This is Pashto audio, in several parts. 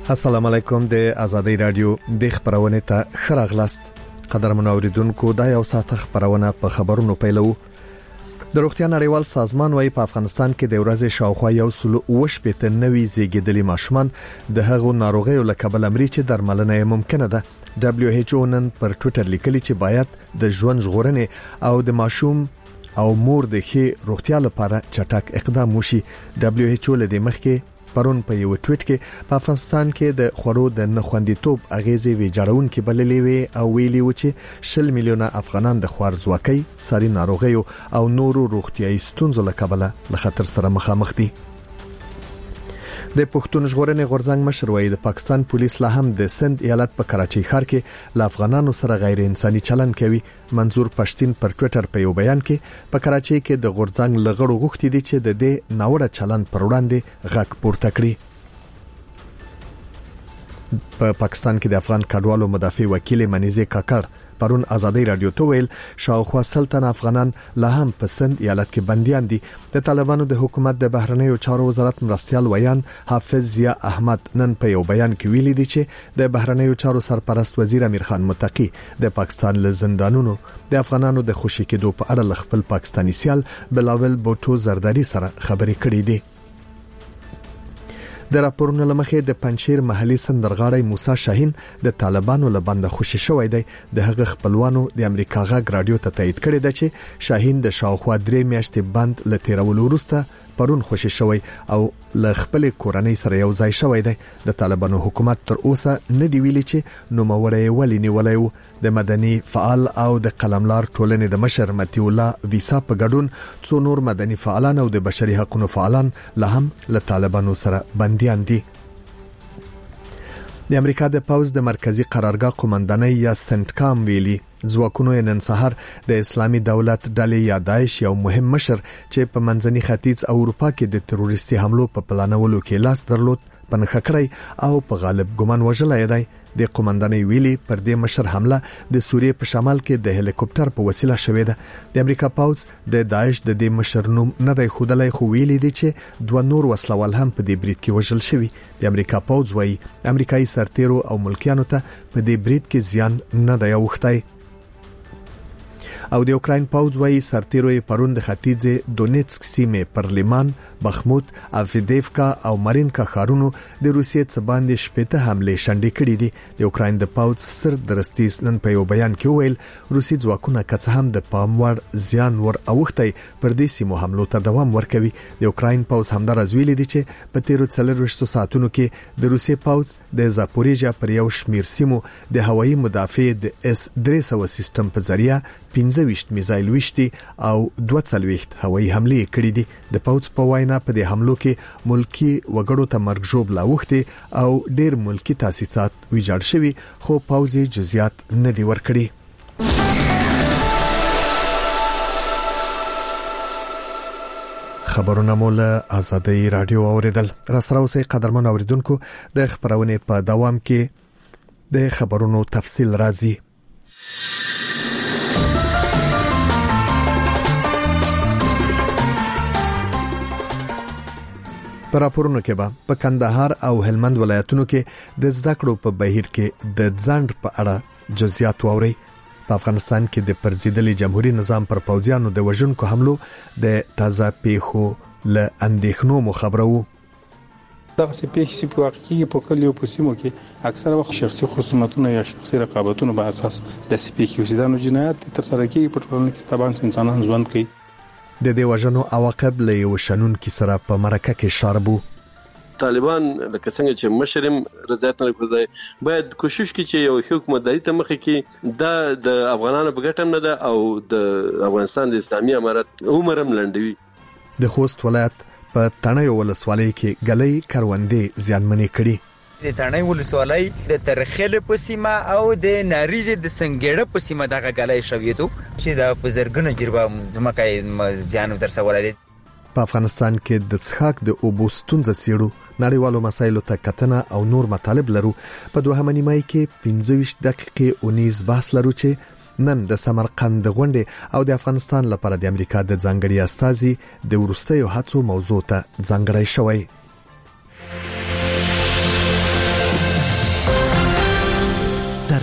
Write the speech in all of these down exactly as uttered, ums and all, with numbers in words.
السلام علیکم د آزادۍ رادیو د خبرونه ته خراغلاست. قدرمن اوریدونکو دا یو ساعت خبرونه په خبرونو پیلو. د روغتیا نړیوال سازمان وايي په افغانستان کې د ورځې شاوخوا یو سل وش پته نوي زیږیدلي ماشومان د هغو ناروغیو له کبله مري چې درملنه ممکنه ده. دبليو ایچ او نن پر ټوئیټر لیکلي چې باید د ژوند ژغورنې او د ماشوم او مور د ښه روغتیا لپاره چټک اقدام وشي. دبليو ایچ او لدې مخکې پرون په یو ټویټ کې په افغانستان کې د خورو د نخوندیتوب اغیزې ویجاړون کې بللې وي او ویلي و چې شل میلیونه افغانان د خوارزواکۍ، ساري ناروغیو او نورو روغتیايي ستونزو له کبله له خطر سره مخامخ دي. د پښتون ژغورنې غورځنګ مشر وایي د پاکستان پولیس لا هم د سند ایالت په کراچۍ ښار کې له افغانانو سره غیر انساني چلند کوي. منظور پښتين پر ټوئیټر په یو بیان کې په کراچۍ کې د غورځنګ لغړو غوښتي دي چې د دې ناوړه چلند پر وړاندې غږ پورته کړي. په پا پاکستان کې د افغان کډوالو مدافع وکیل منیزه کاکړ پرون آزادۍ رادیو ته ویل شاوخوا سلطن افغانان لا هم په سند ایالت کې بنديان دي. د طالبانو د حکومت د بهرنیو چارو وزارت مرستيال ویان حافظ ضیا احمد نن په یو بیان کې ویلي دي چې د بهرنیو چارو سرپرست وزیر امیر خان متقی د پاکستان له زندانونو د افغانانو د خوشي کېدو په اړه خپل پاکستانی سیال بلاول بوټو زرداری سره خبرې کړې دي. د راپورونو لمخې د پنځیر محلي سندرغاړی موسی شاهین د طالبانو له بند خوشي شوی دی. د هغه خپلوانو د امریکا غږ رادیو ته تایید کړی دی چې شاهین د شاوخوا درې میاشتې بند له تیرولو وروسته پرون خوشي شوی او له خپل کورنۍ سره یو ځای شوی دی. د طالبانو حکومت تر اوسه نه دی ویلي چې نوموړی ولې نیولای و. د مدني فعال او د قلملار ټولنې د مشر متي الله ویسا په ګډون څو نور مدني فعالان او د بشري حقوقو فعالان له هم له طالبانو سره بنديان دي. د امریکا د پاوز د مرکزی قرارګاه قومندانۍ یا سنټکام ویلي ځواکونو نن سحر د اسلامي دولت ډلې یا داعش یو مهم مشر چې په منځني ختیځ او اروپا کې د تروریستي حملو په پلانولو کې لاس درلود په نخښه کړی او په غالب ګمان وژلای دی. د قومندانۍ ویلي پر دې مشر حمله د سوریې په شمال کې د هلیکوپټر په وسیله شوې ده. د امریکا پاوز د داعش د دې مشر نوم نه دی خودلای خو ویلي دي چې دوه نور وسلوال هم په دې برید کې وژل شوي. د امریکا پاوز وایي امریکایي سرتیرو او ملکیانو ته په دې برید کې زیان نه دی اوښتی. او د اوکراین پاوز وایي سرتیرو پرون د ختیځ دونیتسک سیمې پر لیمان، بخموت، افیدیفکا او مارینکا ښارونو د روسیې څخه باندې شپږ حمله شنډې کړې دي. د اوکراین د پاوز سر درستیز نن په یو بیان کې ویل روسي ځواکونه کڅ هم د پاموړ زیان ور اوښتي پر دې سیمو حملو ته دوام ورکوي. د اوکراین پاوز همدارز ویلي دي چې په تیرو څلورويشتو ساعتونو کې د روسي پاوز د زاپوریژا پر یو شمیر سیمو د هوایي مدافع د اس درې سوه سیستم په ذریعہ پنځه ویشت میزایل وشتي او دوه څلويخت هوایي حمله کړې دي. د پاوز په وینا په دې حملو کې ملکی وګړو ته مرګ ژوب لا وختي او ډېر ملکی تاسیسات ویجاړ شوي خو پاوز جزئیات نه دی ورکړي. خبرونه مول آزادۍ رادیو اوریدل. را سره اوسئ قدرمن اوریدونکو د خبرونه په دوام کې د خبرونو تفصیل راځي. په راپورونو کې به په کندهار او هلمند ولایتونو کې د زده کړو په بهیر کې د ځند په اړه جزئیات واوري. په افغانستان کې د پرزیدلي جمهوریت نظام پر پوځیانو د وژونکو حملو د تازه پیښو له اندېښنو مخبرو. دغه سپېښې چې په واقع کې په کلیو په سیمو کې اکثره وخت شخصي خصومتونه یا شخصي رقابتونو په اساس د سپېښې وسیدانو جنایت تر سره کیږي. په ټولنه کې طبعا انسانان ژوند کوي. د دې وژنو عواقب له یو شنن کې سره په مرکه کې شاربو. طالبان لکه څنګه چې مشرم رضایت نه کړی باید کوشش کوي چې یو حکومتداري ته مخ کې دا د افغانانو په ګټه نه ده او د افغانستان د اسلامي امارت عمرم لنډوي. د خوست ولایت په تڼیو ولسوالۍ کې غلې کروندې زیانمنې کړي. د تڼی ولسوالۍ د ترخیل په سیمه او د ناریج د سنگېړه په سیمه دغه غلې شویدو چې د بزرګونو جربه زمکه زیان درسه ولادي. په افغانستان کې د څښاک د اوبو ستونزې څیړو نړیوالو مسایلو ته کتنه او نور مطالب لرو. په دوهمه نیمه کې پنځه ویشت دقیقې اونیز بحث لرو چې نن د سمرقند غونډې او د افغانستان لپاره د امریکا د ځانګړي استازي د ورستیو هڅو موضوع ته ځانګړی شوی.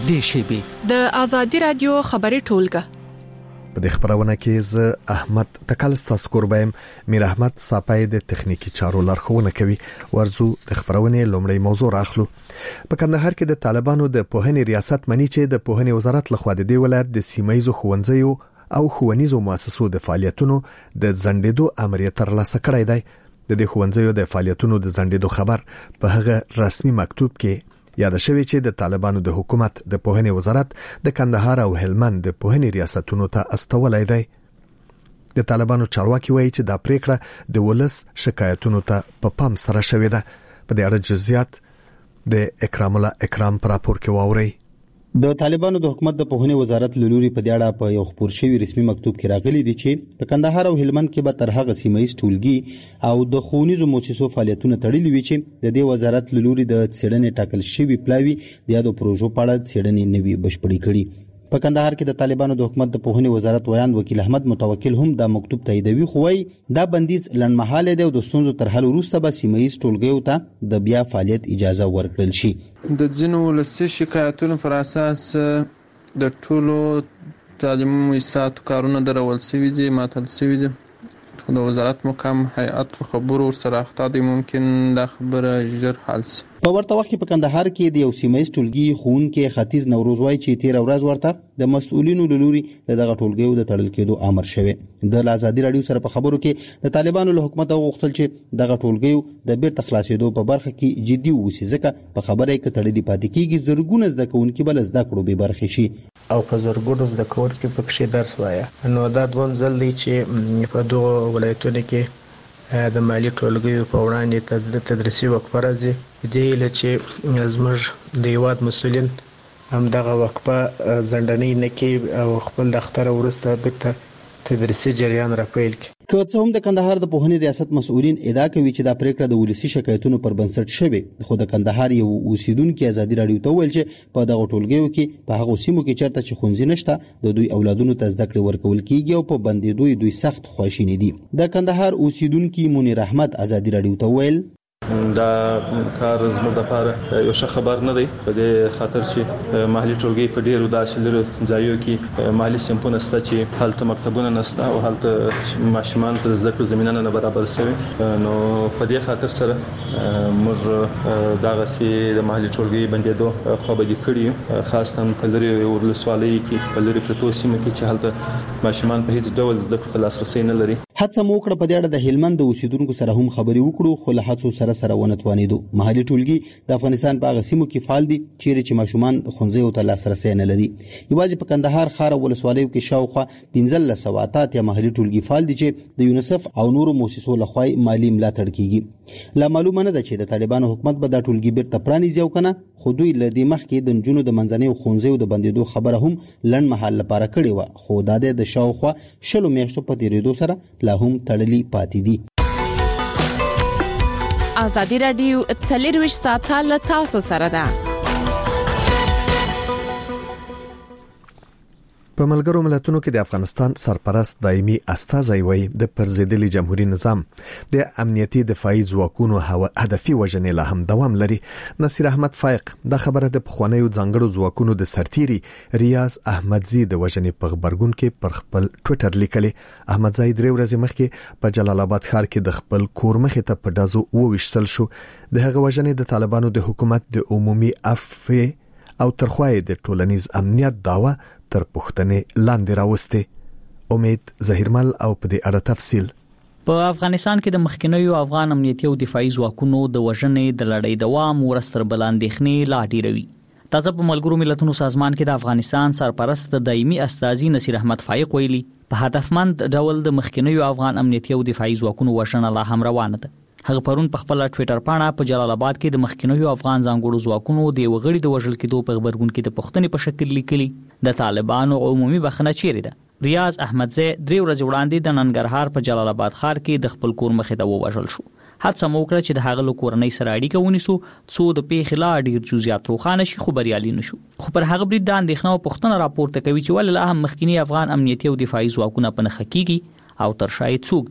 نږدې شي. د آزادي رادیو خبري ټولګه په دې خبرونه کې ز احمد تکلستا سکوربایم میر احمد صاپای د تخنیکی چارو لارښوونه کوي. ورزو د خبرونه لومړی موضوع راخلو. په کندهار کې د طالبانو د پوهنې ریاست منی چې د پوهنې وزارت لخوا د دې ولایت د سیمایزو ښوونځیو او ښوونیزو مؤسسو د فعالیتونو د ځنډېدو امر ترلاسه کړی دی. د دې ښوونځیو د فعالیتونو د ځنډېدو خبر په هغه رسمي مکتوب کې یاد شوی چې د طالبانو د حکومت د پوهنې وزارت د کندهار او هلمند د پوهنې ریاستونو ته استولای دی. د طالبانو چارواکي وایي چې دا پریکړه د ولس شکایتونو ته په پام سره شوې ده. په دې اړه جزئیات د اکرام الله اکرام پر راپور کې واوري. د طالبانو د حکومت د پوهنې وزارت لوري په دې اړه په یو خبر شوی رسمي مکتوب کې راغلي دي چې په کندهار او هلمند کې به تر هغه سیمایي ټولګي او د ښوونیزو مؤسسو فعالیتونه تړلي وي چې د دې وزارت لوري د څېړنې ټاکل شوی پلاوی د یادو پروژو په اړه څېړنې نوي بشپړې کړي. په کندهار کې د طالبانو د حکومت د پوهنې وزارت ویان وکیل احمد متوکل هم دا مکتوب تاییدوي، خو وايي دا بندیز لنډمهاله دی او د ستونزو تر حل وروسته به سیمایي ټولګیو ته د بیا فعالیت اجازه ورکړل شي. د ځینو ولسي شکایتونو پر اساس د ټولو تعلیمي مؤسساتو کارونه درول شوي دي، معطل شوي دي. خو د وزارت مقام هیئت په خبرو سره اخته دي، ممکن دا خبره ژر حل شي. په ورته وخت کې په کندهار کې د یو سیمایي ټولګي ښوونکي ختیځ نوروز وایي چې تیر ورځ ورته د مسؤلینو لوري دغه ټولګیو د تړل کېدو امر شوی. د آزادي رادیو سره په خبرو کې د طالبانو له حکومت غوښتل چې دغه ټولګیو د بیرته خلاصېدو په برخه کې جدي ووسی، ځکه په خبره کې تړلې پاتې کېږي زرګونه زده کوونکي بل زده کړو به برخه شي او په زرګونو زده کوونکي په کې درس وایي. نو دا دوم ځل دی چې په دوه ولایتونو کې د مالی ټولګیو په وړاندې تدریسي وقفه راځي. دې لچې زموږ د هیواد مسؤلین هم دغه وقفه ځنډنۍ نه کوي او خپل دفتر وروسته بیرته تدریسي جریان راپیل کړي. که څه هم د کندهار د پوهنې ریاست مسؤلین ادعا کوي چې دا پریکړه د ولسي شکایتونو پر بنسټ شوې، خو د کندهار یو اوسیدونکو آزادي رادیو ته ویل چې په دغه ټولګیو کې په هغه سیمو کې چرته چې ښوونځي نشته د دوی اولادونو ته زده کړې ورکول کیږي او په بندېدو دوی سخت خواشیني دي. د کندهار اوسیدونکو منیر احمد آزادي رادیو ته ویل دا کار زموږ لپاره یو ښه خبر نه دی، په دې خاطر چې محلي ټولګي په ډیرو داسې لرو ځایو کې محلي سیمپونه شته چې هلته مکتبونه نشته او هلته ماشومان ته زده کړو زمينه نه برابر شوی. نو په دې خاطر سره موږ دغه سي د محلي ټولګي بندېدو خو به کړی، خاصه په لري ورلسوالۍ کې په لري پروتو سیمه کې چې هلته ماشومان په هیڅ ډول زده کړو لاسرسي نه لري. هڅه مو وکړه په دې اړه د هلمند د اوسیدونکو سره هم خبري وکړو، خو له هڅو سره سره ونتوانیدو. محلي ټولګي د افغانستان په هغه سیمو کې فعال دي چیرې چې ماشومان ښوونځیو ته لاسرسي نه لري. یوازې په کندهار ښار ولسوالیو کې شاوخوا پنځلس سوه اته یا محلي ټولګي فعال دي چې د یونیسف او نورو مؤسسو لخوا مالی ملاتړ کیږي. لا معلومه نه ده چې د طالبانو حکومت به دا ټولګي بیرته پرانیزي او کنه، خو دوی له دې مخکې د نجونو د منځنیو ښوونځیو د بندېدو خبره هم لنډ مهال لپاره کړې وه، خو دا د شاوخوا شلو میاشتو په تیریدو سره لا هم تړلي پاتې دي. آزادي رادیو څلورویشت ساعته له تاسو سره ده. په ملګرو ملتونو کې د افغانستان سرپرست دایمي استازی وایي د پرزیدلي جمهوریت نظام د امنیتي دفاعي ځواکونو هدفي وژنې لا هم دوام لري. نصیر احمد فائق د خبره د پخوانیو ځانګړو ځواکونو د سرتیري ریاض احمدزي د وژنې په خبرګون کې پر خپل ټوئیټر لیکلي. احمدزي درې ورځې مخکې په جلال آباد ښار کې د خپل کور مخې ته په دازو وويشتل شو. د هغه وژنې د طالبانو د حکومت د عمومي عفو او ترخوای د ټولنیز امنیت داوا تر پښتنې لاندې راوسته. امید ظهیرمل او په دې اړه تفصیل. په افغانستان کې د مخکنیو افغان امنیتي او دفاعي ځواکونو د وژنې د لړۍ دوام ورستر بلاندېخنې لا ډیروي. تازه په ملګرو ملتونو سازمان کې د افغانستان سرپرست دایمي استازي نصیر احمد فائق ویلي په هدفمند ډول د مخکنیو افغان امنیتي او دفاعي ځواکونو وژنه لا هم روانه ده. هغه پرون په خپل ټوئیټر پاڼه په جلال آباد کې د مخکنیو افغان ځانګړو ځواکونو د وغړي د وژل کېدو په خبرګون کې د پښتنې په شکل لیکلي د طالبانو عمومي بخنه چیرې ده. ریاض احمدزي درې ورځې وړاندې د ننګرهار په جلال آباد ښار کې د خپل کور مخې ته ووژل شو. هڅه مو وکړه چې د هغه له کورنۍ سره اړیکه ونیسو څو د پیښې لا ډیر جزئیات روښانه شي، خو بریالي نشو. خو پر هغه برید د اندېښنه او پښتنه راپورته کوي چې ولله هم مخکنی افغان امنیتي او دفاعي ځواکونه په نخښه کیږي او تر شاید څوک دي.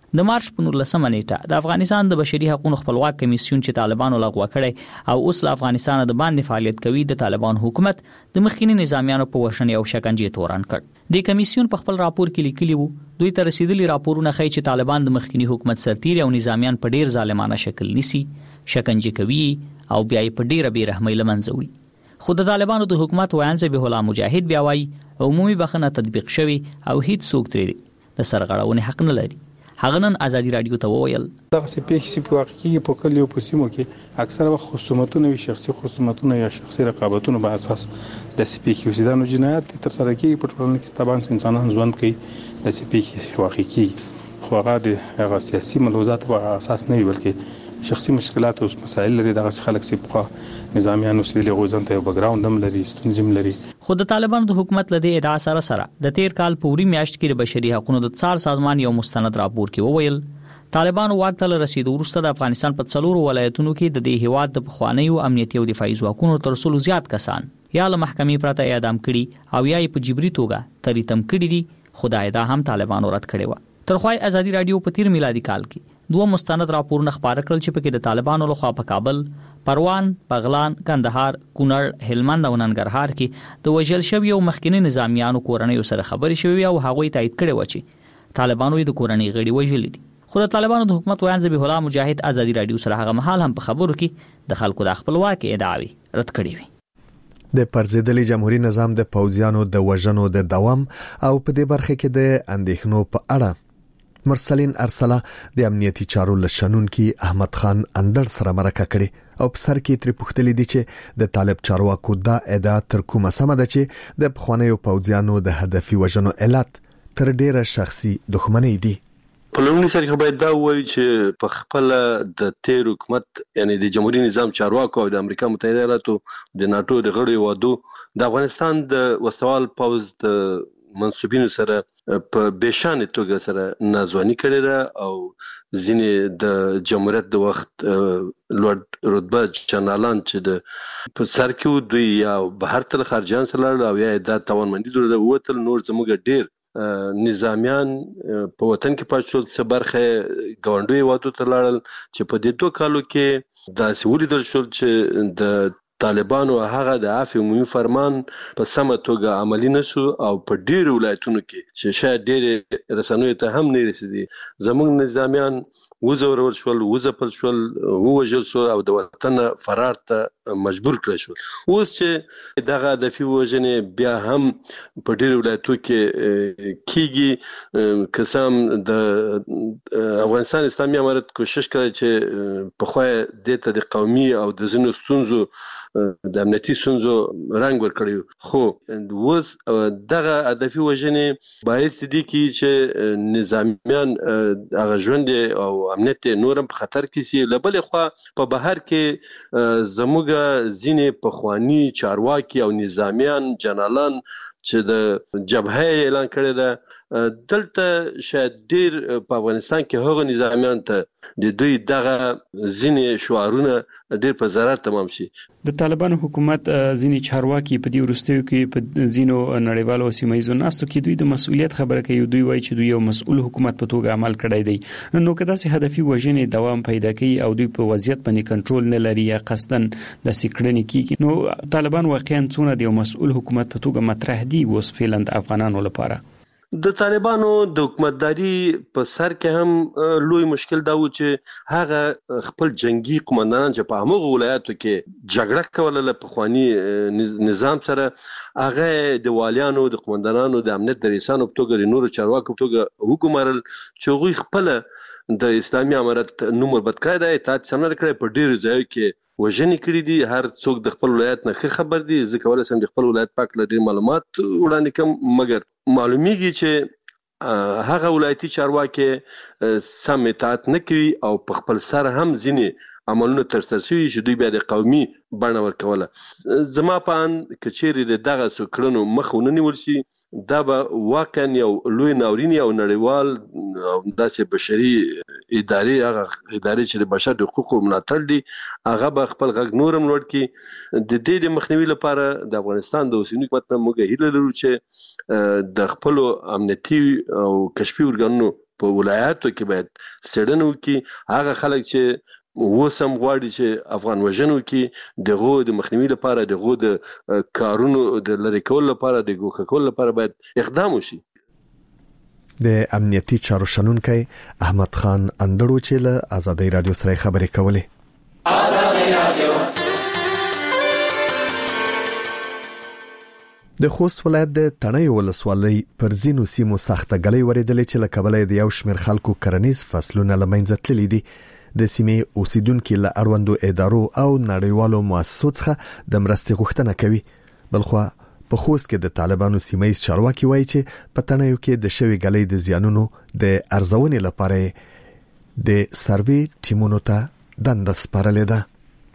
د مارچ په نولسمه نیټه د افغانستان د بشري حقوقو خپلواک کمیسیون چې طالبانو لغوه کړی او اوس له افغانستان د باندې فعالیت کوي د طالبان حکومت د مخکینی نظامیانو په وشنې او شکنجې تورن کړ. د کمیسیون په خپل راپور کې لیکلی وو دوی ته رسیدلي راپورونه ښیي چې طالبان د مخکینی حکومت سرتیري او نظامیان په ډیر ظالمانه شکل نیسي، شکنجه کوي او بیا یې په ډیره بې رحمۍ له منځه وړي. خو د طالبانو د حکومت ویان ذبیح الله مجاهد بیا وایي عمومي بخښنه تطبیق شوی او هیڅ څوک ترې د سرغړونې حق نه لري. هغه نن ازادي رادیو ته وویل دغه سپېښې چې په واقع کې په کلیو په سیمو کې اکثره وخت خصومتونه وي، شخصي خصومتونه یا شخصي رقابتونه په اساس د سپېښې وسیدانو جنایت تر سره کېږي په ټولنه کې. طبعا انسانان ژوند کوي د سپېښې واقع کېږي، خو هغه د هغه سیاسي ملحوظات په اساس نه وي بلکې شخصي مشکلات او مسایل لري. دغه خلک چې په نظامیان اوسېدلي غوځن ته یو بیکګراوند هم لري، ستونزې هم لري. خو د طالبانو د حکومت له دې ادعا سره سره د تیر کال په وری میاشت کې د بشري حقوقو د څار سازمان یو مستند راپور کې وویل طالبانو واک ته رسیدو وروسته د افغانستان په څلورو ولایتونو کې د دې هیواد د پخوانیو امنیتي او دفاعي ځواکونو تر څلو زیات کسان یا له محکمې پرته اعدام کړي او یا یې په جبري توګه تریتم کړي دي. خدای دا هم طالبانو رد کړي و. ترخوای ازادي رادیو په تیر میلادي کال کې دوه مستند راپورونه خبره کړل چې پکې د طالبانو لخوا په کابل، پروان، بغلان، کندهار، کونړ، هلمند او ننګرهار کې د وژل شوی او مخکینی نظامیانو کورنۍ سره خبرې شوې او هغوی تایید کړي و چې طالبانو د کورنۍ غړي وژل دي. خو د طالبانو د حکومت ویان ذبیح الله مجاهد ازادي رادیو سره هغه مهال هم په خبرو کې د خلکو د خپلواکۍ ادعاوې رد کړې وي. د پرزیدلي جمهوریت نظام د پوځیانو د وژنو د دوام او په دې برخه کې د اندېښنو په اړه مرسلین ارسلا د امنیتي چارو لشنونکي احمد خان اندر سره مرکه کړي او په سر کې تر پوښتلې دي چې د طالب چارواکو دا ادعا تر کومه سمه ده چې د پخوانیو پوځیانو د هدفي وژنو علت تر ډیره شخصي دښمنۍ دي. په لومړي سر کې باید دا وایي چې په خپل د تیر حکومت یعنی د جمهوریت نظام چارواکو او د امریکا متحده ایالاتو د ناتو د غړو وادو د افغانستان د وسوال پوز د منسوبینو سره په بشانه توګه سره نازوانی کړی ده او ځینې د جمهوریت د وخت لوړ رتبه جنرالان چې د په سر کې دوی یا بهر تل خارجان سره او یا د توانمندي درلوده وته نور زموږ ډیر نظامیان په وطن کې پاتې څه برخه ګاونډي وادو ته لاړل چې په دې دوه کالو کې د سولې د شول چې د طالبانو هغه د عفو عمومي فرمان په سمه توګه عملی نشو او په ډیرو ولایتونو کې چې شاید ډیر رسنوي ته هم نه رسیدي زموږ نظامیان وزورول شول، وزپل شول، ووجل شول او د وطن فرار ته مجبور کړل شول. اوس چې دغه د فی وجنې بیا هم په ډیر ولایتو کې کیږي قسم د افغانستان اسلامي امارت کوشش کوي چې په خو د ته د قومي او د زینو ستونزو د امنیتي ستونزو رنګ ورکړي، خو اوس دغه هدفي وجنې باعث دي چې نظامیان هغه ژوند او امنیت نورم په خطر کې سي. لبل خو په بهر کې زموږ ځینې پخوانی چارواکي او نظامیان جنرالان چې د جبهه اعلان کړی ده دلته شاید ډیر په افغانستان کې هغه نظامیان ته د دوی دغه ځینې شعارونه ډیر په ضرر تمام شي. د طالبانو حکومت ځینې چارواکي په دې ورستیو کې په ځینو نړیوالو سیمایي ناستو کې دوی د مسؤلیت خبره کوي. دوی وایي چې دوی یو مسؤل حکومت په توګه عمل کړی دی، نو کدا سي هدفي وژنې دوام پیدا کوي او دوی په وضعیت باندې کنټرول نه لري یا قصدن د سکړنې کیږي، نو طالبان واقعا څونه د یو مسؤل حکومت په توګه مطرح دي اوس فعلا د افغانانو لپاره؟ د طالبانو د حکومتداري په سر کې هم لوی مشکل دا و چې هغه خپل جنگي قومندانان چې په هغه ولایتو کې جګړه کوله له پخوانی نظام سره هغه د والیانو د قومندانانو د امنیت د رئیسانو په توګه د نورو چارواکو په توګه حکومت چې غوي خپل د اسلامي امارت نوم وربد کړی دی، اطاعت سم نه کړی، په ډیرو ځایو کې وژنې کړې دي. هر څوک د خپل ولایت نه خبر دي، ځکه کولای شم د خپل ولایت پاک لري معلومات وړاندې کوم، مګر معلومیږي چې هغه ولایتي چارواکي سم اطاعت نه کوي او په خپل سر هم ځینې عملونه ترسره شوي چې دوی بیا د قومي بڼه ورکوله. زما په اند کچېرې د دغه سکړنو مخ ونه نیول شي دا به واقعا یو لوی ناورین او نړیوال او داسې بشري ادارې هغه ادارې چې د بشر د حقوقو ملاتړ دي هغه به خپل غږ نورم لوړ کړي. د دې د مخنیوي لپاره د افغانستان د اوسنی حکومت نه موږ هیله لرو چې د خپل امنیتي او کشفي ارګانونو په ولایاتو کې باید سړنو کې هغه خلک چې وسم غواړي چې افغان وژنو کې دغه د مخنیوي لپاره دغه د کارونو د لری کول لپاره د ګوښه کول لپاره باید اقدام وشي. د امنیتي چارو شنونکي احمد خان اندړو چې له آزادۍ رادیو سره خبرې کولې. آزادۍ رادیو د خوست ولایت د تڼیو ولسوالۍ پر ځینو سیمو سخته ګلۍ ورېدلې چې له کبله د یو شمېر خلکو کرنیز فصلونه له منځه تللي دي. د سیمې اوسیدونکو له اړوندو ادارو او نړیوالو مؤسسو څخه د مرستې غوښتنه کوي. بلخو په خوست کې د طالبانو سیمایي چارواکي وایي چې په تڼیو کې د شوی ګلۍ د زیانونو د ارزونې لپاره د سروي ټیمونو ته دنده سپارلې ده.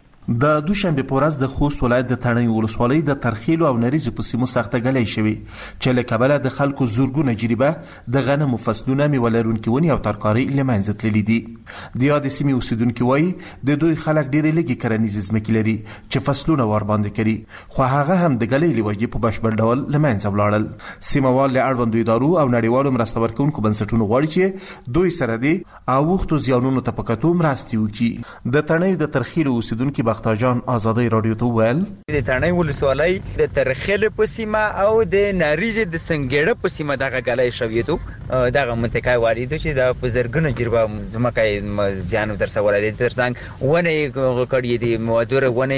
د دوشنبه پورز د خوست ولایت د تڼیو ولسوالۍ د ترخیلو او نریزو په سیمو سخته ګلۍ شوی چې له کبله د خلکو زورګونه جریبه د غنمو فصلونه میوه لرونکي ونې او ترکاري له منځه تللي دي. د یادې سیمې اوسیدونکي وایي د دوی خلک ډېرې لږې کرنیزې ځمکې لري چې فصلونه ورباندې کوي، خو هغه هم د ګلۍ له وجې په بشپړ ډول له منځه ولاړل. سیمهوال له اړوندو ادارو او نړیوالو مرسته ورکوونکو بنسټونو غواړي چې دوی سره دي او وختو زیانونو ته په کتو مرستې وکړي. د تڼیو د ترخیلو اوسیدونکي بختیار جان آزادۍ رادیو ته ویل د تڼیو ولسوالۍ د ترخیل په سیمه او د ناریزې د سنگېړه په سیمه دغه ګلۍ شویدو دغه منطقه واریدو چې د بزرګونو جربه زمکه زیانو در سره ولادي ترڅنګ ونه کړی دي مودره ونه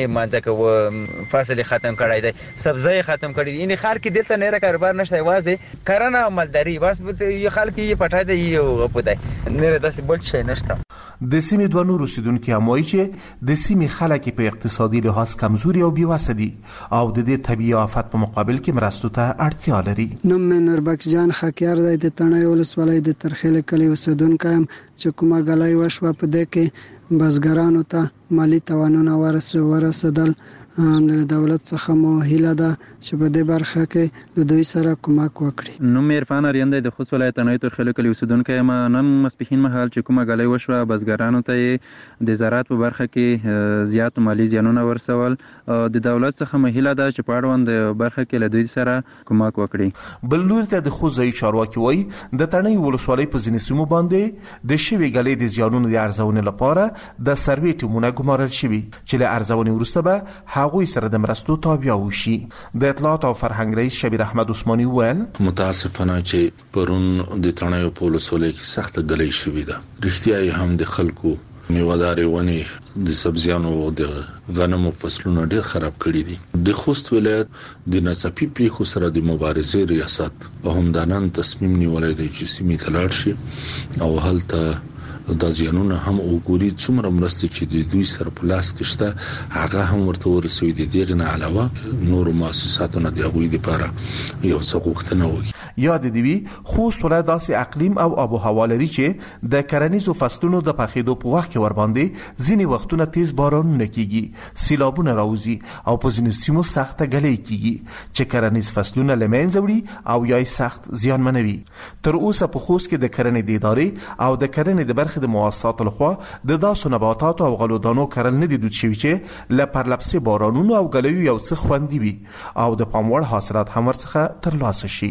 مانځکه فاصله ختم کړای دي سبزی ختم کړی دي. ان خار کې دلته نه کاروبار نشته، وازه کرنه او مالداري بس یو خلک یې پټای دی یو پدای نه داسې بل شي نشته. د سیمې دوه نور اوسیدونکي هم وایي چې د سیمې خلک په اقتصادي لحاظ کمزوري او بیوسه دي او د دې طبيعي آفت په مقابل کې مرستو ته اړتیا لري. نوم مې نوربخش جان خاکیار دی، د تڼیو ولسوالۍ د ترخیل کلي اوسیدونکی یم چې کومه ګلۍ وشوه په دې کې بزګرانو ته مالی توانونه ورسېدل. د دولت څخه مو هیله ده چې په دې برخه کې د دوی سره کومک وکړي. نوم عرفان اریان دی، د خوست ولایت تڼیو ترخیل کلي اوسیدونکی یم. نن ماسپښین مهال چې کومه ګلۍ وشوه بزګرانو ته د زراعت په برخه کې زیات مالی زیانونه ورسول. د دولت څخه مو هیله ده چې په اړوند برخه کې له دوی سره کومک وکړي. بل لور ته د خوست ځایي چارواکي وایي د تڼیو ولسوالۍ په ځینې سیمو باندې د شوې ګلۍ د زیانونو د ارزونې لپاره د سروي ټیمونه ګمارل شوي چې له ارزونې وروسته به هغوی سره د مرستو تابع وشي. د اطلاعات او فرهنګ رئیس شبیر احمد عثماني وویل متاسفانه چې پرون د تڼیو په ولسوالۍ کې سخته ګلۍ شوې ده. رښتیا یې هم د خلکو میوهداري ونې د سبزیانو او د غنمو فصلونه ډېر خراب کړي دي. د خوست ولایت د ناڅاپي پیښو سره د مبارزې ریاست په همدانان تصمیم نیولای دی چې سیمې ته لاړ شي او هلته د زیانونو هم وګوري څومره مرستې چې د دوی سره په لاس کې شته هغه هم ورته ورسوي. د دې نه علاوه نور مؤسساتو نه د هغوی لپاره یو څه غوښتنه وکړي. یاد دی وی خوست ولایت داسې اقلیم او آب و هوا لري چې د کرنیزو فصلونو د پخېدو په وخت کې ور باندې ځینې وختونه تیز بارانونه کیږي، سیلابونه راوځي او په ځینو سیمو سخته ګلۍ کیږي چې کرنیز فصلونه له منځه وړي او یا سخت زیانمنوي. تر اوسه په خوست کې د کرنې د ادارې او د کرنې د برخې د مؤسساتو لخوا د داسو نباتاتو او غلو دانو کرل نه دي دود شوي چې له پرلپسې بارانونو او ګلیو یو څه خوندي وي او د پام وړ حاصلات هم ورڅخه ترلاسه شي.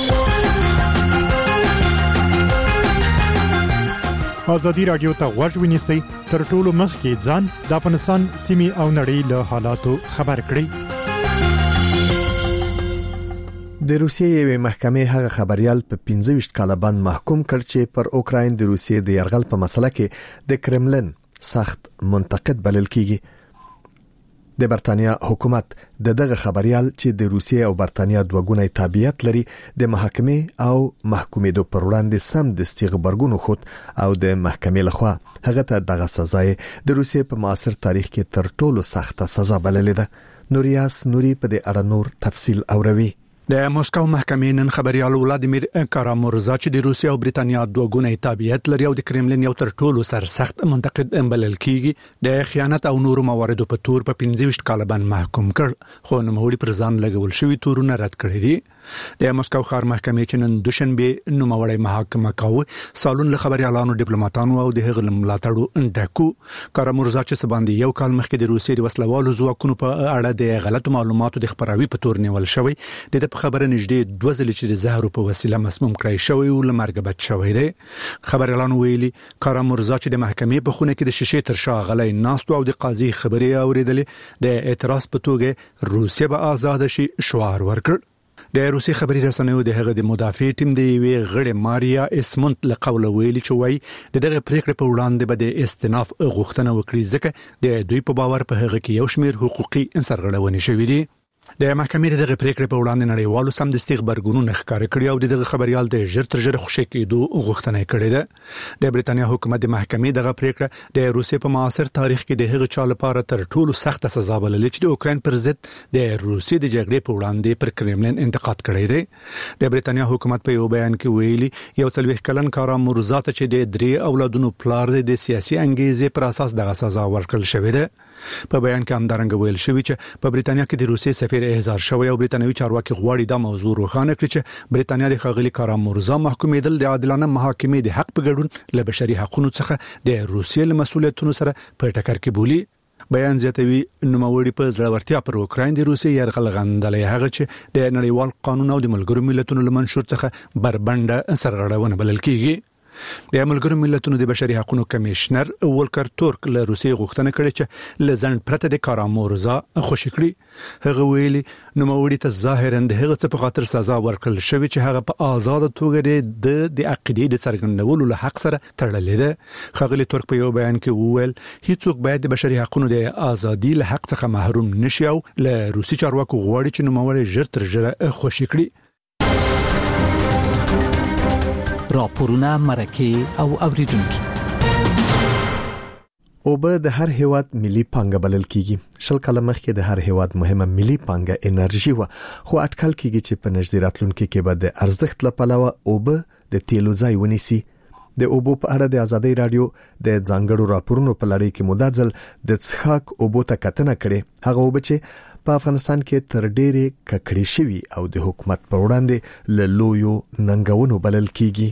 آزادی رادیو ته غوږ ونیسئ، تر ټولو مخکې ځان د افغانستان سیمې او نړۍ له حالاتو خبر کړئ. د روسیې یوې محکمې هغه خبريال په پنځه ویشت کاله باندې محکوم کړ چې پر اوکراین د روسیې د یرغل په مسله کې د کرملن سخت منتقد بلل کیږي. د برتانیا حکومت د دغه خبريال چې د روسیې او برتانیا دوه ګونی تابعیت لري د محکمې او محکومېدو پر وړاندې سم د استغبارګونو خود او د محکمې لخوا هغه ته دغه سزا د روسیې په معاصر تاریخ کې تر ټولو سخته سزا بللې ده. نوریاس نوري په دې اړه نور تفصیل اوروي. د موسکو محکمې نن خبريال ولادیمیر کارامورزا چې د روسیا او برتانیا دوه ګونی تابعیت لري او د کرملین یو تر ټولو سرسخت منتقد بلل کیږي د خیانت او نورو مواردو په تور په پنځه ویشت کاله باندې محکوم کړ، خو نوموړي پر ځان لګول شوی تورونه رد کړی دي. د مسکو ښار محکمې چې نن دوشنبه نوموړی محاکمه کاوه سالون له خبريالانو ډیپلوماټانو او د هغه ملاتړو ډکو کارامورزا چې سباندې یو کال مخکې د روسیې د وسلوالو ځواکونو په اړه د غلطو معلوماتو د خبراوي په تور نیول شوی د خبره نږدې دوه ځله چې د زهرو په وسیله مسموم کړی شوی او لمرګ بچ شوی دی خبريالانو ویلي کارامورزا چې د محکمې په خونه کې د شیشې تر شا غلې ناست او د قاضي خبري اوریدلې د اعتراض په توګه روسیه به آزاد شي شعار ورکړ د روسي خبري رسنیو د هغه د مدافع ټیم دی وی غړي ماریا اسمونت له قوله ویلي چې وای د دغه پریکړې په وړاندې به د استئناف غوښتنه وکړي ځکه د دوی په باور په هغه کې یو شمېر حقوقي سرغړونې شوې دي د محکمې دغه پریکړې په وړاندې نړیوالو سمدستي خبرګونونه ښکار کړي او دغه خبريال د ژر تر ژره خوشی کېدو غوښتنه کړې ده د بریتانیا حکومت د محکمې دغه پریکړه د روسیې په معاصر تاریخ کې د هغه چا لپاره تر ټولو سخت سزا بللې چې د اوکرين پر ضد د روسیې د جګړې په وړاندې پر کرملین انتقاد کړی دی د بریتانیا حکومت په یو بیان کې ویلي یو څلويخ کلن کارامورزا ته چې د درې اولادونو پلار دی د سیاسي انګیزې پر اساس دغه سزا ورکړل شوې ده په بیان کې همدارنګه ویل شوی چې په بریتانیا کې د روسیې سفیر احضار شوی او بریتانوي چارواکي غواړي دا موضوع روښانه کړي چې بریتانیا د خاغلی کارامورزا محکومېدل د عادلانه محاکمې د حق په ګډون له بشري حقوقو څخه د روسیې له مسولیتونو سره په ټکر کې بولی بیان زیاتوي نوموړي په ځړورتیا پر اوکراین د روسیې يرغل غندلې هغه چې د نړیوال قانون او د ملګرو ملتونو لمنشور څخه بربنده سرغړونه بلل کیږي د ملګرو ملتونو د بشري حقوقو کمشنر ولکر تورک له روسیې غوښتنه کړې چې لزند پرته د کارامورزا خوشی کړي هغه ویلي نوموړي ته ظاهرا د هغه څه په خاطر سزا ورکړل شوی چې هغه په آزاد توګه د د عقیدې د څرګندولو له حق سره تړلې ده خغلی تورک په یو بیان کې وویل هیڅوک باید د بشري حقوقو د ازادي له حق څخه محروم نشي او له روسي چارواکو غواړي چې نوموړي ژر تر ژره خوشی کړي راپورونه مرکه او اوریدونکو اوبه د هر هیواد ملي پانګه بلل کیږي شل کاله مخکې د هر هیواد مهمه ملي پانګه انرژي و خو اټکل کیږي چې په نږدې راتلونکي کې به د ارزښت لپاره اوبه د تیلو ځای ونیسي د اوبو په اړه د ازادي رادیو د ځانګړو راپورونو په لړۍ کې مدازل د څښاک اوبو ته کتنه کړې هغه اوبه چې په افغانستان کې تر ډېرې ککړې شوي او د حکومت پر وړاندې له لویو ننګونو بلل کیږي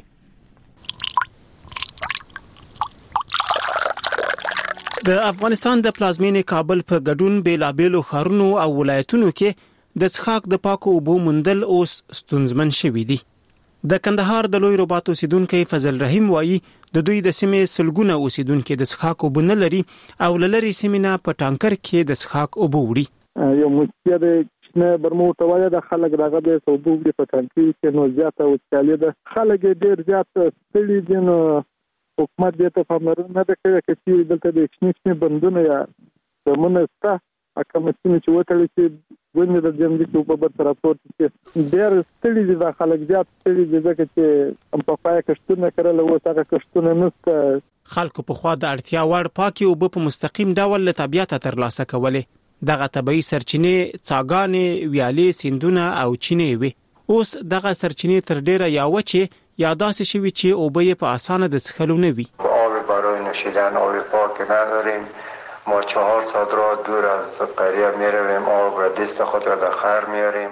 د افغانستان د پلازمینې کابل په ګډون بیلابېلو ښارونو او ولایتونو کې د څښاک د پاکو اوبو موندل اوس ستونزمن شوي دي د کندهار د لوی رباط اوسیدونکو فضل رحیم وایي د دوی د سیمې سلګونه اوسیدونکو د څښاک اوبو نه لري او لری سیمینه په ټانکر کې د څښاک اوبو وړي یو مشکل نه برموټه وایي د خلک دغه د اوبو په ټانکي کې نو زیاته وچکالي ده خلک ډیر زیات ستړي دي نو حکومت دې ته پاملرنه نه کوي چې دلته د اکشنیشن بندونه یا زمونسته اکمسینه چې وټل چې ونه د جمعي په بر راپورټ کې ډېر ستړي دي د خلک زیات ستړي دي ځکه چې ام په پای کښتونه کړل او هغه کښتونه نسته خلکو په خوا د اړتیا وړ پاکي اوبه په مستقیم ډول له طبيعت ترلاسه کولې دغه طبيعي سرچینې څاګانې ویالې سیندونه او چینې وي اوس دغه سرچینې تر ډیره یا وچه یا داسې شوي چې اوبه یې په اسانه د څښلو نه وي آب برای نوشیدن آب پاک نداریم ما چهار ساعت راه دور از قریه میرویم آب را دست خود را در خیر میاریم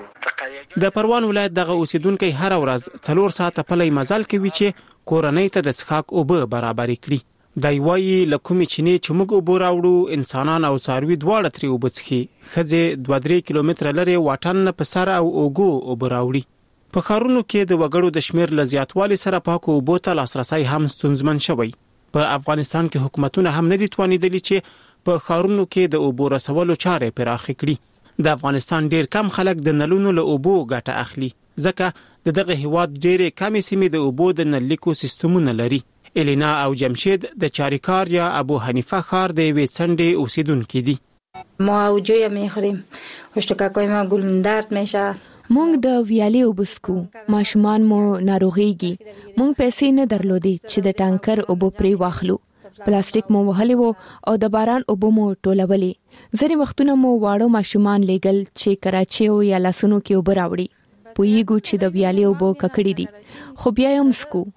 د پروان ولایت دغه اوسیدونکو هر ورځ څلور ساعته پلی مزل کوي چې کورنۍ ته د څښاک اوبه برابر کړي دای وایي لکه چینه چې موږ اوبه راوړو انسانان او څاروي دواړه ترې اوبه څښي خځې دوه درې کیلومتره لري واټن په سر او اوګو اوبه راوړي په خارونو کې د وګړو د شمیر ل زیاتوالي سره پاکو اوبو ته لاسرسي هم ستونزمن شوی په افغانستان کې حکومتونه هم نه دي توانیدلي چې په خارونو کې د اوبو رسولو چارې پراخ کړي د افغانستان ډیر کم خلک د نلونو له اوبو ګټه اخلي ځکه د دغه هیواد ډېرې کمې سیمې د اوبو د نلیکو سیستمونه لري الینا او جمشید د چاریکار یا ابو حنیفه ښار د وې څنډې اوسیدونکو دي ما اوجویا میخوریم اشتکاکای ما ګلندرد میشه مونږ د ویالې وبسکو ماشومان مو ناروغيږي مونږ پیسې نه درلودې چې د ټانکر اوبو پرې واخلو پلاستیک مو وهلې وو او د باران اوبو مو ټولولې ځینې وختونه مو واړو ماشومان لګل چې کراچي او یا لاسونو کې اوبه راوړي پویګو چې د ویالې اوبو ککړې دي خو بیا هم سکو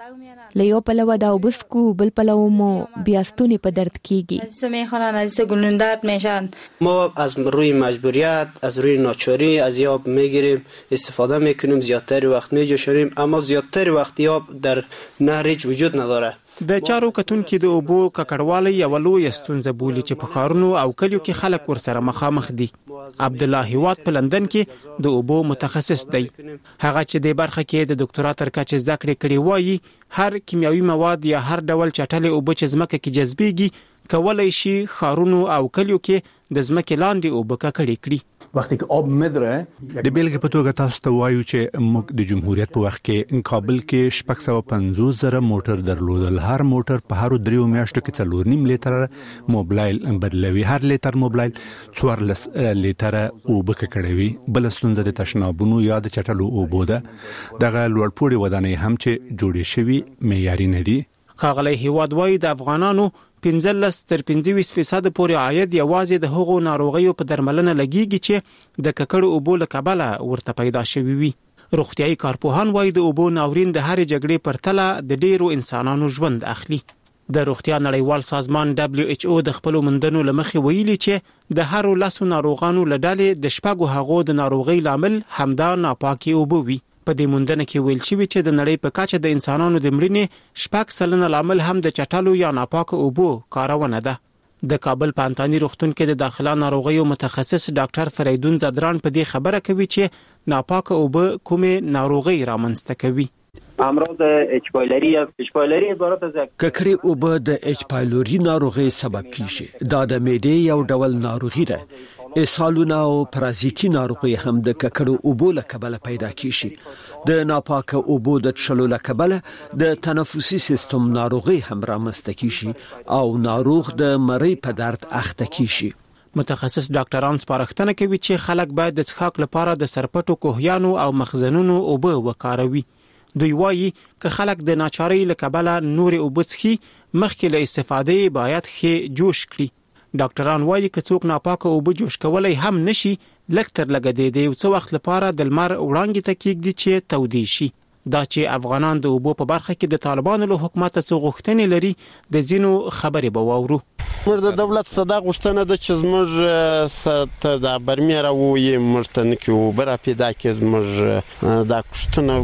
لیو پلو دا وبسکو بل پلو مو بیاستونی په درد کیږي. سمه خلان از گلوندارد میشن. ما از روی مجبوریت از روی ناچاری از یاب میگیریم، استفاده میکنیم، زیادتر وقت میجوشیم، اما زیادتر وقت یاب در نهر هیچ وجود نداره. د چارو کتونکو د اوبو ککړوالی یو لوی ستونزه بولي چې په ښارونو او کلیو کې خلک ورسره مخامخ دي. عبد الله هیواد په لندن کې د اوبو متخصص دی. هغه چې د برخه کې د ډاکټرا تر کچې زده کړې کړې وایي هر کیمیاوي مواد یا هر ډول چټلې اوبه چې ځمکه کې جذبېږي کولای شي ښارونو او کلیو کې د ځمکې لاندې اوبه ککړې کړي. وقتی که آب مدره د بیلګې په توګه تاسو ته وایو چې موږ د جمهوریت په وخت کې کابل کې شپږ سوه پنځوس زره موټر درلودل. هر موټر په هر دریو میاشتو کې څلور نیم لیټر موبایل بدلوي. هر لیټر موبایل څوارلس لیټر اوبه ککړوي. بل ستونزه د تشنابونو یا د چټلو اوبو ده. دغه لوړپوړي ودانۍ هم چې جوړې شوي معیاري نه دي. ښاغلی هیواد وایي د افغانانو پنځلس تر پنځه فیصد پورې عاید یوازې د هغو ناروغیو په درملنه لګیږي چې د ککړو اوبو له کبله ورته پیدا شوي وي. روغتیايي کارپوهان وایي د اوبو ناورین د هرې جګړې پر تله د ډیرو انسانانو ژوند اخلي. د روغتیا نړیوال سازمان دبليو ایچ او د خپل مندنو لمخې ویلي چې د هرو لسو ناروغانو له ډلې د شپږو هغو د ناروغۍ لامل همدا ناپاکي اوبه وي. په دې موندنه کې ویل شوی چې د نړۍ په کچه د انسانانو د مړینې شپږ سلنه لامل هم د چټلو یا ناپاکه اوبو کارونه ده. د کابل پانتانی روغتون کې د داخله ناروغیو متخصص ډاکټر فریدون زدران په دې خبره کوي چې ناپاکه اوبه کومې ناروغي رامنځته کوي. امراض اچ پایلری اچ پایلری عبارت از ککړې اوبه د اچ پایلری ناروغي سبب کیږي. دا د معدې یو ډول ناروغي ده. اسهالونه او پرازیتي ناروغي هم د ککړو اوبو له کبله پیدا کیږي. د ناپاکه اوبو د څښلو له کبله د تنفسي سیستم ناروغي هم رامنځته کیږي او ناروغ د مړی په درد اخته کیږي. متخصص ډاکټران سپارښتنه کوي چې خلک باید د څښاک لپاره د سرپټو کوهیانو او مخزنونو اوبه وکاروي. دوی وایي که خلک د ناچارۍ له کبله نور اوبه څښي مخکې له استفادې باید ښه جوش کړي. ډاکټران وایي که څوک ناپاکه اوبه جوش کولای هم نشي لږ تر لږه د یو څه وخت لپاره د لمر وړانګې ته کېږدي چې تودې شي. دا چې افغانان د اوبو په برخه کې د طالبانو له حکومت څخه غوښتنې لري د ځینو خبرې به واورو. موږ د دولت صدا غوښتنه ده چې موږ ست د برمیر او یې مرتن کې وبره پیدا کې موږ دا غوښتنه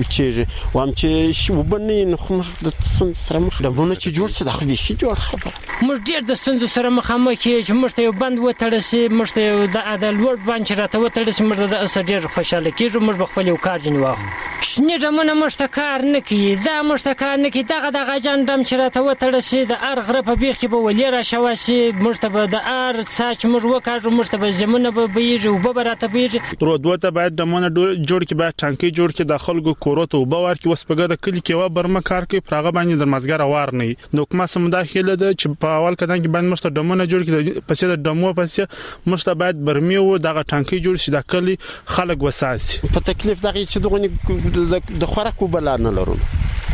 چې وام چې شی وبني نو موږ د سن سره مخ د مونږ چې جوړ څه د خو به جوړ خبر موږ ډیر د سن سره مخامخ چې موږ ته یو بند وټړ سي موږ ته د عدالت ور باندې راته وټړ سي موږ د اسډیر خوشاله کیږو موږ خپل یو کار جن واخ شنه جمونه موږ ته کار نه کوي دا موږ ته کار نه کوي دغه دغه جندم چې راته وټړ سي د ارغره په بیخ کې به ولیر شواسي مرتبه د ار ساچ موږ وکړو مرتبه زمونه به بیږي او به راته بیږي رودوته باید د مونږ جوړ کې باید ټانکي جوړ کې د خلکو کوروته او باور کې وسپګه د کلی کې و برمه کار کوي پرغه باندې د مزګر وار نه نو کومه سم داخله ده چې په اول کدان کې باندې مشته دمونه جوړ کې پسې د دمو پسې مشته باید برمي او دغه ټانکي جوړ شي د کلی خلک وساسي په تکلیف دغه چې دغه د خوراکو بلار نه لرو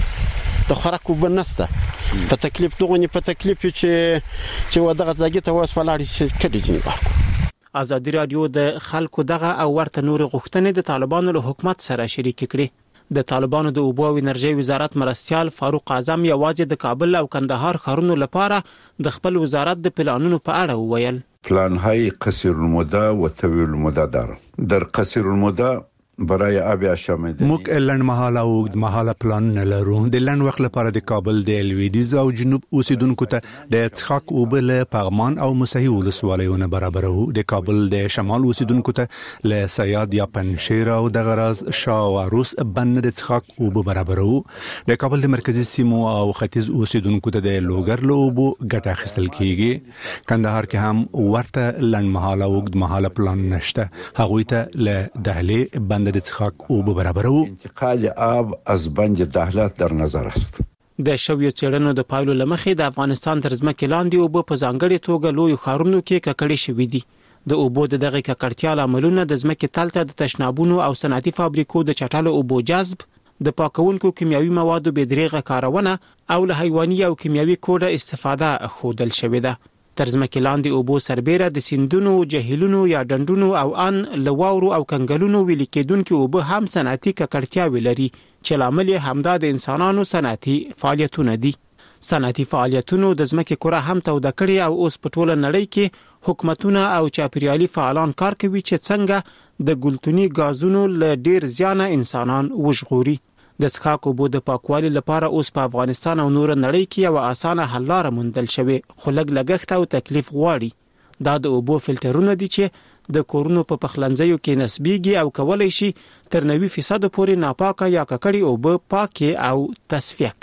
د خوراکو بنسته په تکلیف دغه په تکلیف چې چې ودغه ځای ته واس ولاړ شي کډی جن ازادي رادیو د خلکو دغه او ورته نور غوښتنې د طالبانو له حکومت سره شریک کړي. د طالبانو د اوبو او انرژي وزارت مرستيال فاروق اعظم یوازې د کابل او کندهار ښارونو لپاره د خپل وزارت د پلانونو په اړه وویل. پلان های قصير المدة و طويل المدة داره. در قصير المدة برای آب آشامیدنی موږ لند مهاله او د مهاله پلان نه لرو. د لند وخت لپاره د کابل د لویدیز او جنوب اوسیدونکو ته د څښاک اوبه له پغمان او مسحي ولسوالیونه برابرو. د کابل د شمال اوسیدونکو ته له سیاد یا پنشیر او د غراز شاوروس بند د څښاک اوبه برابرو. د کابل د مرکزی سیمو او ختیځ اوسیدونکو ته د لوګر له اوبو ګټه اخیستل کیږي. کندهار کې هم ورته لند مهاله او د مهاله پلان نشته. هغوی ته له دهلي بند د څښاک اوبه برابرو. انتقال آب از بند دهلات در نظر است. د شویو چېړنو د پایلو لمخې د افغانستان تر ځمکې لاندې اوبه په ځانګړي توګه لوی ښارونو کې ککړې شوي دي. د اوبو د دغه ککړتیا لاملونه د ځمکې تل ته د تشنابونو او صنعتي فابریکو د چټلو اوبو جذب د پاکونکو کیمیاوي موادو بې دریغه کارونه او له حیواني او کیمیاوي کوډه استفاده ښودل شوې ده. تر ځمکې لاندې اوبو سربېره د سیندونو، جهیلونو یا ډنډونو او ان لواورو او کنګلونو ویل کېدونکو اوبه هم صنعتي ککړتیاوې لري چې لامل یې همدا د انسانانو صنعتي فعالیتونه دي. صنعتي فعالیتونو د ځمکې کره هم توده کړې او اوس په ټوله نړۍ کې حکومتونه او چاپیریالي فعالان کار کوي چې څنګه د ګلتوني غازونو له ډیر زیانه انسانان وژغوري. د څښاک اوبو د پاکوالي لپاره اوس په افغانستان او نور نړۍ کې یو اسانه حل لاره موندل شوې، خو لږ لګښت او تکلیف غواړي. دا د اوبو فلټرونه دي چې د کورونو په پخلنځیو کې نسبيږي او کولای شي تر نوي فیصد پورې ناپاکه یا ککړې اوبه پاکي او تصفیه